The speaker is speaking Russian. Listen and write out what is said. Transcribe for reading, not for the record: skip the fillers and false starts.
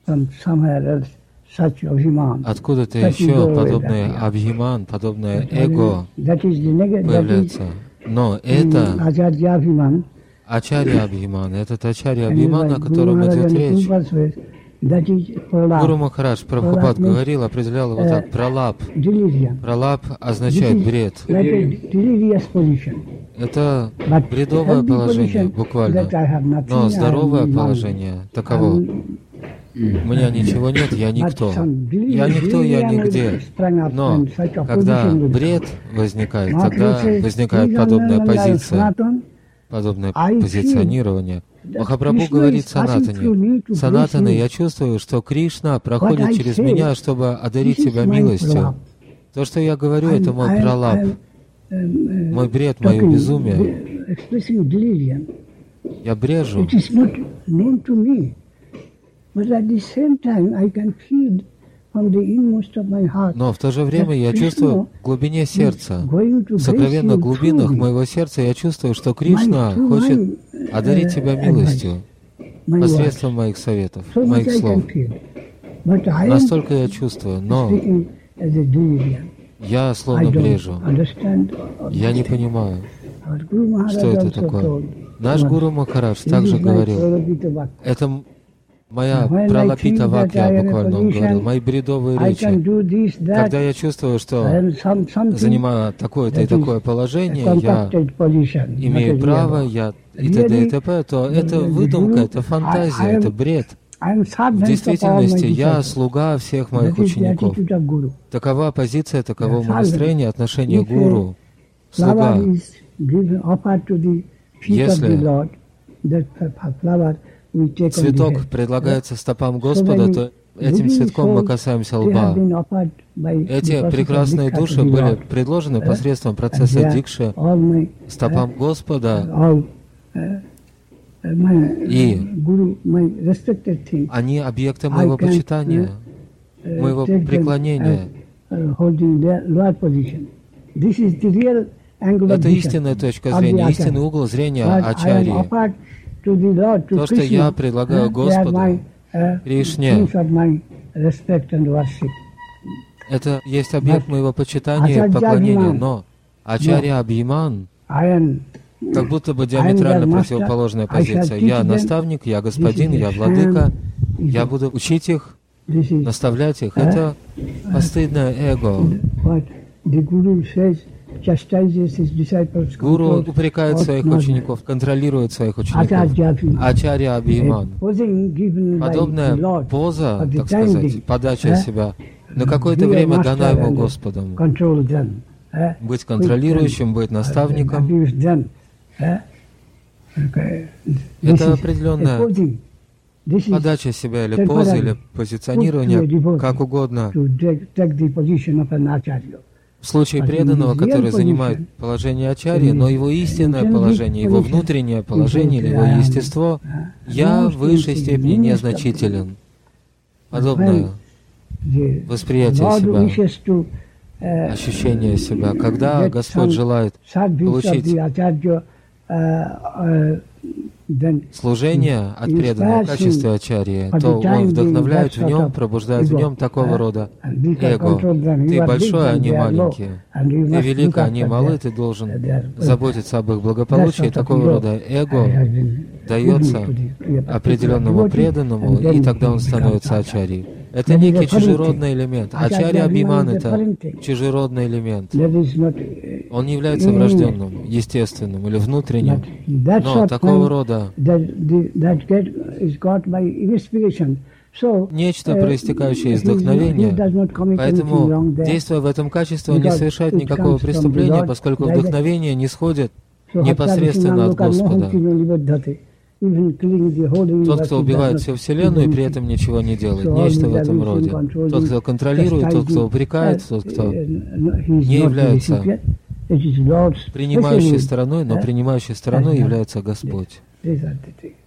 Откуда-то еще подобное абхиман, подобное эго появляется. Но это ачарья абхиман, этот ачарья абхиман, о котором идет речь. Гуру Махарадж Прабхупад говорил, определял его так: пралап. Пралап означает бред. Это бредовое положение, буквально. Но здоровое положение таково. У меня ничего нет, я никто. Я никто, я нигде. Но когда бред возникает, тогда возникает подобная позиция, подобное позиционирование. Махапрабху говорит Санатане: Санатаны, я чувствую, что Кришна проходит через меня, чтобы одарить тебя милостью. То, что я говорю, это мой пралап, мой бред, мое безумие. Я брежу. Но в то же время я чувствую в глубине сердца, в сокровенных глубинах моего сердца, я чувствую, что Кришна хочет одарить тебя милостью посредством моих советов, моих слов. Настолько я чувствую, но я словно брежу. Я не понимаю, что это такое. Наш Гуру Махарадж также говорил, это моя пралапита вакья, буквально он говорил, мои бредовые речи. Когда я чувствую, что занимаю такое-то и такое положение, я имею право, я и т.д. и т.п., то это выдумка, это фантазия, это бред. В действительности я слуга всех моих учеников. Такова позиция, таково настроение, отношение к гуру. Слуга. Если цветок предлагается стопам Господа, то этим цветком мы касаемся лба. Эти прекрасные души были предложены посредством процесса дикши стопам Господа, и они объекты моего почитания, моего преклонения. Это истинная точка зрения, истинный угол зрения ачарьи. То, что я предлагаю Господу, Кришне, это есть объект моего почитания и поклонения, но ачарья абхиман как будто бы диаметрально противоположная позиция. Я наставник, я господин, я владыка, я буду учить их, наставлять их. Это постыдное эго. Гуру упрекает своих учеников, контролирует своих учеников. Ачарья абхиман. Подобная поза, так сказать, подача себя, на какое-то время дана ему Господом. Быть контролирующим, быть наставником. Это определенная подача себя, или поза, или позиционирование, как угодно. В случае преданного, который занимает положение ачарьи, но его истинное положение, его внутреннее положение или его естество, я в высшей степени незначителен. Подобное восприятие себя, ощущение себя. Когда Господь желает получить служение от преданного в качестве ачарьи, то Он вдохновляет в нем, пробуждает в нем такого рода эго. Ты большой, они маленькие. Ты велик, они малы, ты должен заботиться об их благополучии. Такого рода эго дается определенному преданному, и тогда он становится ачарьей. Это некий чужеродный элемент. Ачарья абхиман — это чужеродный элемент. Он не является врожденным, естественным или внутренним, но такого рода нечто, проистекающее из вдохновения. Поэтому, действуя в этом качестве, он не совершает никакого преступления, поскольку вдохновение не сходит непосредственно от Господа. Тот, кто убивает всю Вселенную и при этом ничего не делает, нечто в этом роде. Тот, кто контролирует, тот, кто упрекает, тот, кто не является принимающей стороной, но принимающей стороной является Господь.